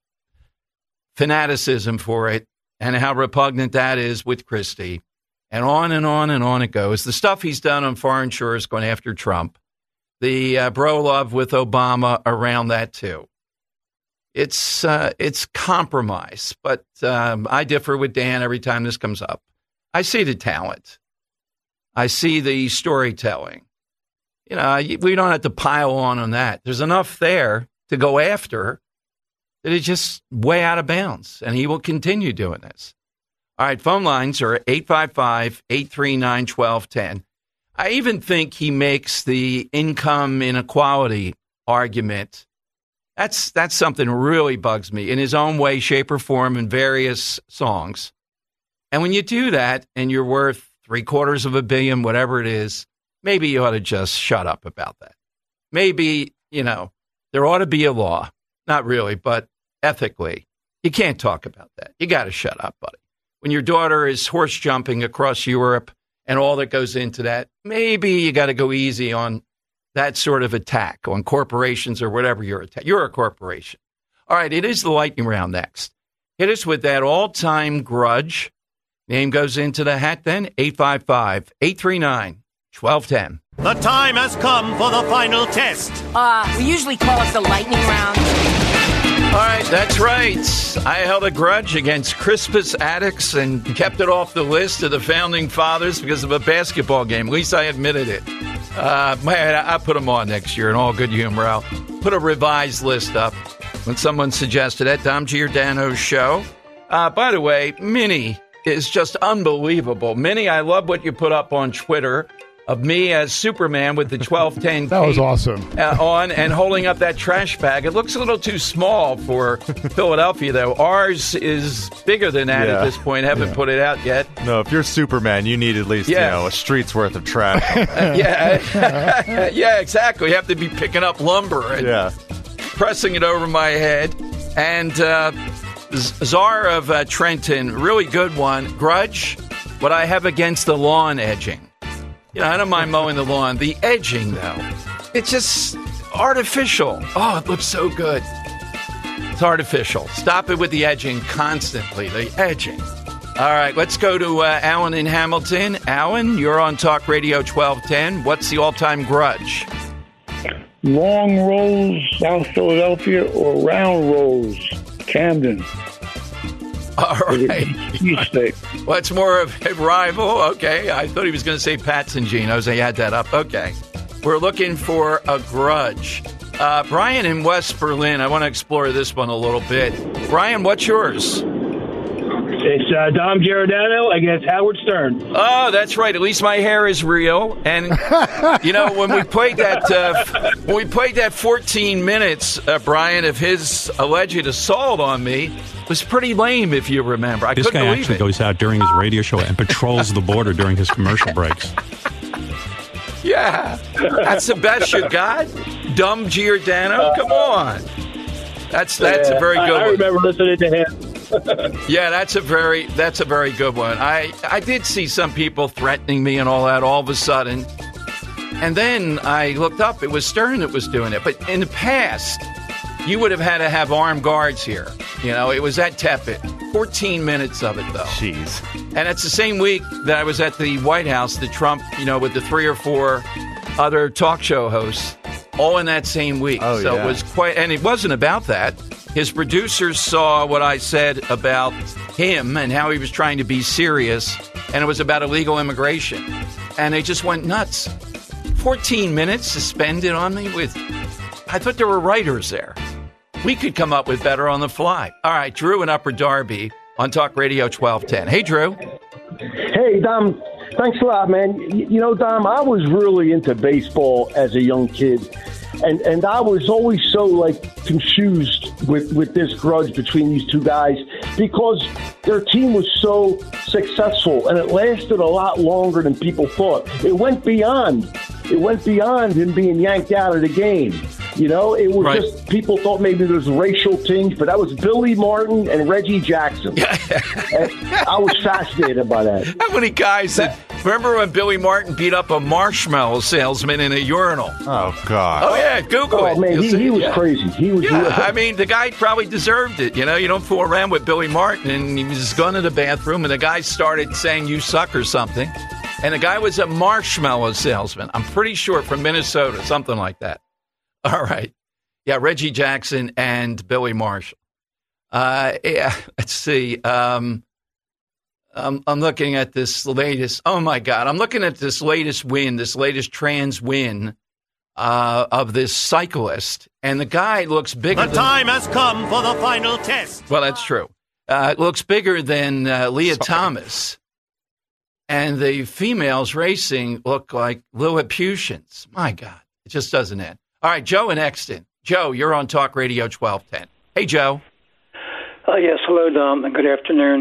fanaticism for it and how repugnant that is with Christie. And on and on and on it goes. The stuff he's done on foreign shores going after Trump. The uh, bro love with Obama around that, too. It's uh, it's compromise. But um, I differ with Dan every time this comes up. I see the talent. I see the storytelling. You know, we don't have to pile on on that. There's enough there to go after that is just way out of bounds. And he will continue doing this. All right, phone lines are eight five five, eight three nine, one two one zero. I even think he makes the income inequality argument. That's that's something really bugs me in his own way, shape, or form in various songs. And when you do that and you're worth three quarters of a billion, whatever it is, maybe you ought to just shut up about that. Maybe, you know, there ought to be a law. Not really, but ethically, you can't talk about that. You got to shut up, buddy. When your daughter is horse jumping across Europe and all that goes into that, maybe you got to go easy on that sort of attack on corporations or whatever you're attacking. You're a corporation. All right, it is the lightning round next. Hit us with that all-time grudge. Name goes into the hat then, eight five five, eight three nine, one two one zero. The time has come for the final test. Uh, we usually call it the lightning round. All right, that's right. I held a grudge against Crispus Attucks and kept it off the list of the Founding Fathers because of a basketball game. At least I admitted it. Uh, man, I'll put them on next year in all good humor. I'll put a revised list up when someone suggested it. Dom Giordano's show. Uh, by the way, Minnie is just unbelievable. Minnie, I love what you put up on Twitter of me as Superman with the twelve ten That was awesome. uh, on and holding up that trash bag. It looks a little too small for Philadelphia, though. Ours is bigger than that Yeah. at this point. Haven't Yeah. put it out yet. No, if you're Superman, you need at least Yeah. you know a street's worth of trash. yeah, yeah, exactly. You have to be picking up lumber and Yeah. pressing it over my head. And uh, Czar of uh, Trenton, really good one. Grudge, what I have against the lawn edging. You know, I don't mind mowing the lawn. The edging, though, it's just artificial. Oh, it looks so good. It's artificial. Stop it with the edging constantly. The edging. All right, let's go to uh, Alan in Hamilton. Alan, you're on Talk Radio twelve ten. What's the all-time grudge? Long rolls, South Philadelphia, or round rolls, Camden. All right. Cheesesteak. What's more of a rival? Okay, I thought he was going to say Pats and Geno's. He had that up. Okay. We're looking for a grudge. Uh, Brian in West Berlin, I want to explore this one a little bit. Brian, what's yours? It's uh, Dom Giordano against Howard Stern. Oh, that's right. At least my hair is real. And, you know, when we played that uh, when we played that fourteen minutes, uh, Brian, of his alleged assault on me, it was pretty lame, if you remember. I this couldn't guy believe actually it. goes out during his radio show and patrols the border during his commercial breaks. Yeah, that's the best you got? Dumb Giordano? Come on. That's that's yeah, a very good I, I one. remember listening to him. Yeah, that's a very that's a very good one. I, I did see some people threatening me and all that all of a sudden. And then I looked up. It was Stern that was doing it. But in the past, you would have had to have armed guards here. You know, it was that tepid. fourteen minutes of it, though. Jeez. And it's the same week that I was at the White House, the Trump, you know, with the three or four other talk show hosts, all in that same week. Oh, so yeah. it was quite, and it wasn't about that. His producers saw what I said about him and how he was trying to be serious, and it was about illegal immigration. And they just went nuts. fourteen minutes suspended on me with, I thought there were writers there. We could come up with better on the fly. All right, Drew in Upper Darby on Talk Radio twelve ten. Hey, Drew. Hey, Dom. Thanks a lot, man. You, you know, Dom, I was really into baseball as a young kid. And and I was always so, like, confused with, with this grudge between these two guys because their team was so successful and it lasted a lot longer than people thought. It went beyond. It went beyond him being yanked out of the game. You know, it was right. just people thought maybe there was a racial tinge, but that was Billy Martin and Reggie Jackson. And I was fascinated by that. How many guys that, remember when Billy Martin beat up a marshmallow salesman in a urinal? Oh, God. Oh, yeah, Google oh, it. man, he, see, he was yeah. crazy. He was. Yeah, real. I mean, the guy probably deserved it. You know, you don't fool around with Billy Martin. And he was going to the bathroom, and the guy started saying, "You suck" or something. And the guy was a marshmallow salesman. I'm pretty sure from Minnesota, something like that. All right. Yeah, Reggie Jackson and Billy Marshall. Uh, yeah, let's see. Um, I'm, I'm looking at this latest. Oh, my God. I'm looking at this latest win, this latest trans win uh, of this cyclist. And the guy looks bigger The than... time has come for the final test. Well, that's true. Uh, it looks bigger than uh, Leah Sorry. Thomas. And the females racing look like Lilliputians. My God, it just doesn't end. All right, Joe in Exton. Joe, you're on Talk Radio twelve ten. Hey, Joe. Uh, yes, hello, Dom, and good afternoon.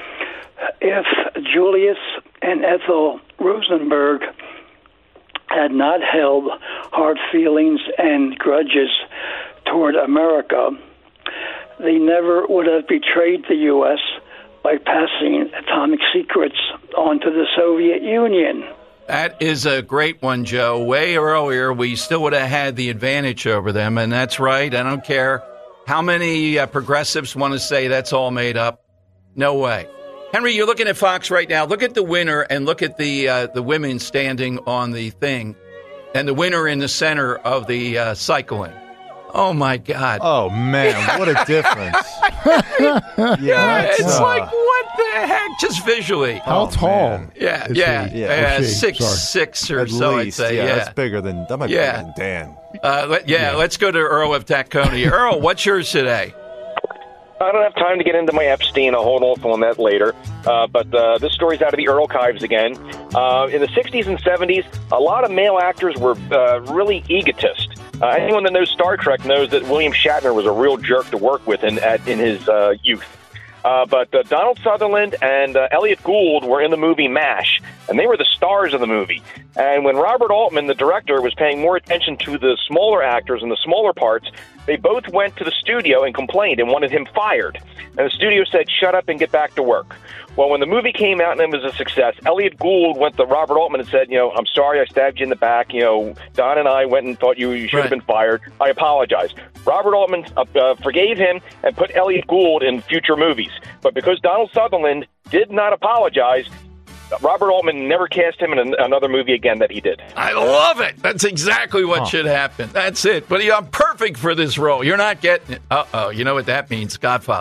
If Julius and Ethel Rosenberg had not held hard feelings and grudges toward America, they never would have betrayed the U S by passing atomic secrets onto the Soviet Union. That is a great one, Joe. Way earlier, we still would have had the advantage over them, and that's right. I don't care how many uh, progressives want to say that's all made up. No way. Henry, you're looking at Fox right now. Look at the winner and look at the uh, the women standing on the thing, and the winner in the center of the uh, cycling. Oh, my God. Oh, man, what a difference. yeah, yeah it's uh, like, what the heck? Just visually. How oh, tall? Man. Yeah, is yeah, he? yeah, yeah six, Sorry. six or At so, least, I'd say. yeah, Yeah, that's bigger than that might be yeah. bigger than Dan. Uh, let, yeah, yeah, let's go to Earl of Tacony. Earl, what's yours today? I don't have time to get into my Epstein. I'll hold off on that later. Uh, but uh, this story's out of the Earl Archives again. Uh, in the sixties and seventies, a lot of male actors were uh, really egotist. Uh, anyone that knows Star Trek knows that William Shatner was a real jerk to work with in, at, in his uh, youth. Uh, but uh, Donald Sutherland and uh, Elliot Gould were in the movie MASH, and they were the stars of the movie. And when Robert Altman, the director, was paying more attention to the smaller actors and the smaller parts, they both went to the studio and complained and wanted him fired. And the studio said, shut up and get back to work. Well, when the movie came out and it was a success, Elliot Gould went to Robert Altman and said, you know, I'm sorry I stabbed you in the back. You know, Don and I went and thought you, you should right. have been fired. I apologize. Robert Altman uh, uh, forgave him and put Elliot Gould in future movies. But because Donald Sutherland did not apologize, Robert Altman never cast him in an, another movie again that he did. I love it. That's exactly what huh. should happen. That's it. But I'm perfect for this role. You're not getting it. Uh-oh. You know what that means, Godfather.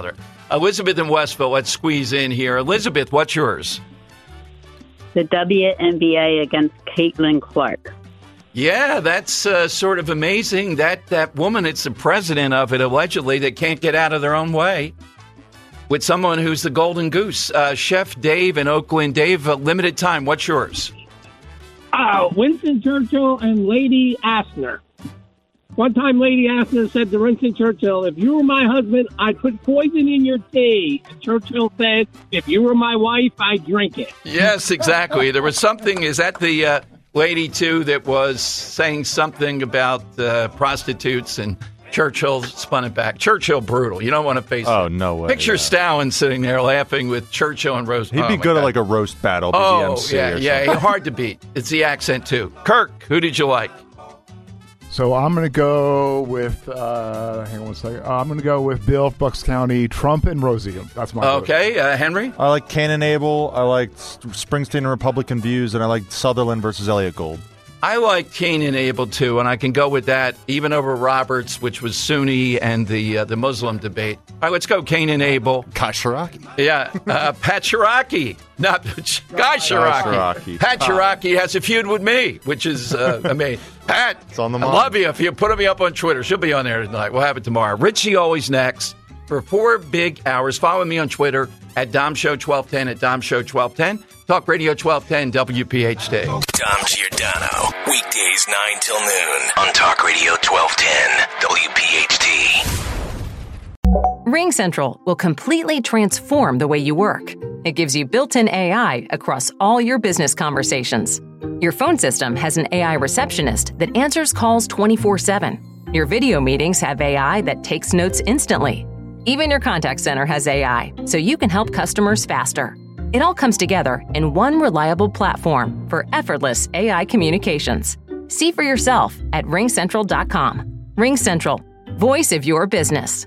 Elizabeth in Westville, let's squeeze in here. Elizabeth, what's yours? The W N B A against Caitlin Clark. Yeah, that's uh, sort of amazing. That that woman, it's the president of it, allegedly, that can't get out of their own way with someone who's the golden goose. Uh, Chef Dave in Oakland. Dave, uh, limited time. What's yours? Uh, Winston Churchill and Lady Asner. One time, Lady Asner said to Winston Churchill, if you were my husband, I'd put poison in your tea. And Churchill said, if you were my wife, I'd drink it. Yes, exactly. There was something, is that the uh, lady, too, that was saying something about uh, prostitutes, and Churchill spun it back. Churchill, brutal. You don't want to face Oh, no way. Picture yeah. Stalin sitting there laughing with Churchill and Rose. He'd oh be my good God. at like a roast battle. Be the Oh, M C yeah, or yeah. something. Hard to beat. It's the accent, too. Kirk, who did you like? So I'm going to go with, uh, hang on one second. Uh, I'm going to go with Bill, Bucks County, Trump, and Rosie. That's my vote. Okay, uh, Henry? I like Cain and Abel. I like Springsteen and Republican Views, and I like Sutherland versus Elliott Gould. I like Cain and Abel, too, and I can go with that, even over Roberts, which was Sunni, and the uh, the Muslim debate. All right, let's go Cain and Abel. Pat Shiraki. Yeah, uh, Pat Shiraki. Not Guy Shiraki. Shiraki. Pat Shiraki has a feud with me, which is uh, amazing. Pat, It's on the I mind. love you. If you put me up on Twitter, she'll be on there tonight. We'll have it tomorrow. Richie always next for four big hours. Follow me on Twitter at Dom Show twelve ten, at Dom Show twelve ten. Talk Radio twelve ten W P H D. Dom Giordano, weekdays nine till noon on Talk Radio twelve ten W P H D. RingCentral will completely transform the way you work. It gives you built-in A I across all your business conversations. Your phone system has an A I receptionist that answers calls twenty-four seven. Your video meetings have A I that takes notes instantly. Even your contact center has A I, so you can help customers faster. It all comes together in one reliable platform for effortless A I communications. See for yourself at ring central dot com. RingCentral, voice of your business.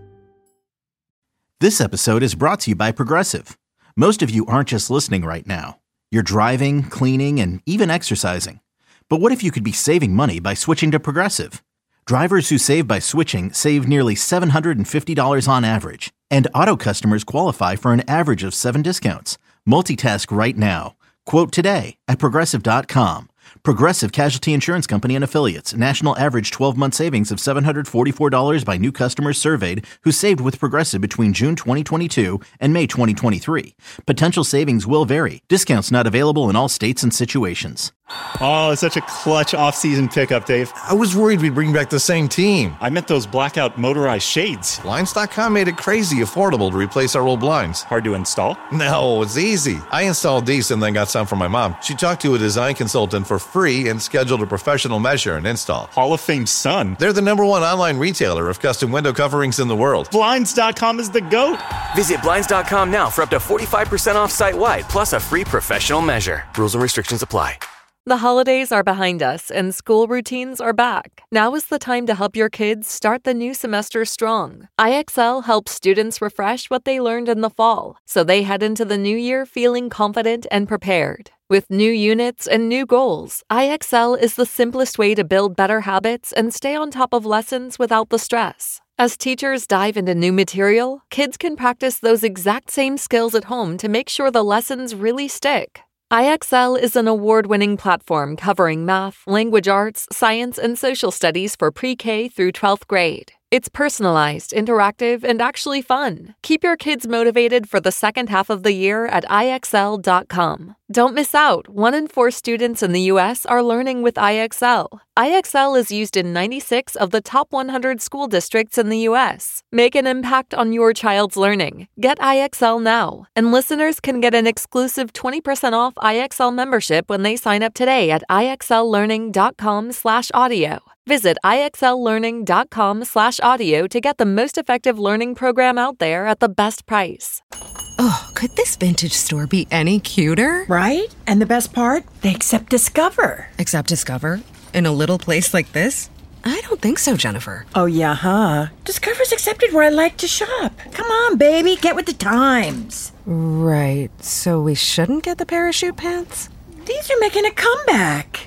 This episode is brought to you by Progressive. Most of you aren't just listening right now. You're driving, cleaning, and even exercising. But what if you could be saving money by switching to Progressive? Drivers who save by switching save nearly seven hundred fifty dollars on average. And auto customers qualify for an average of seven discounts. Multitask right now. Quote today at Progressive dot com. Progressive Casualty Insurance Company and Affiliates. National average twelve-month savings of seven hundred forty-four dollars by new customers surveyed who saved with Progressive between June twenty twenty-two and May twenty twenty-three. Potential savings will vary. Discounts not available in all states and situations. Oh, it's such a clutch off-season pickup, Dave. I was worried we'd bring back the same team. I meant those blackout motorized shades. Blinds dot com made it crazy affordable to replace our old blinds. Hard to install? No, it's easy. I installed these and then got some for my mom. She talked to a design consultant for free and scheduled a professional measure and install. Hall of Fame son. They're the number one online retailer of custom window coverings in the world. Blinds dot com is the GOAT. Visit Blinds dot com now for up to forty-five percent off site-wide, plus a free professional measure. Rules and restrictions apply. The holidays are behind us and school routines are back. Now is the time to help your kids start the new semester strong. I X L helps students refresh what they learned in the fall, so they head into the new year feeling confident and prepared. With new units and new goals, I X L is the simplest way to build better habits and stay on top of lessons without the stress. As teachers dive into new material, kids can practice those exact same skills at home to make sure the lessons really stick. I X L is an award-winning platform covering math, language arts, science, and social studies for pre-K through twelfth grade. It's personalized, interactive, and actually fun. Keep your kids motivated for the second half of the year at I X L dot com. Don't miss out. One in four students in the U S are learning with I X L. I X L is used in ninety-six of the top one hundred school districts in the U S. Make an impact on your child's learning. Get I X L now. And listeners can get an exclusive twenty percent off I X L membership when they sign up today at I X L learning dot com slash audio. Visit I X L learning dot com slash audio to get the most effective learning program out there at the best price. Oh, could this vintage store be any cuter? Right? And the best part? They accept Discover. Accept Discover? In a little place like this? I don't think so, Jennifer. Oh, yeah, huh? Discover's accepted where I like to shop. Come on, baby, get with the times. Right, so we shouldn't get the parachute pants? These are making a comeback.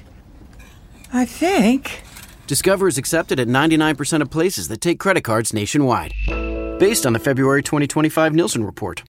I think. Discover is accepted at ninety-nine percent of places that take credit cards nationwide. based on the February twenty twenty-five Nielsen report.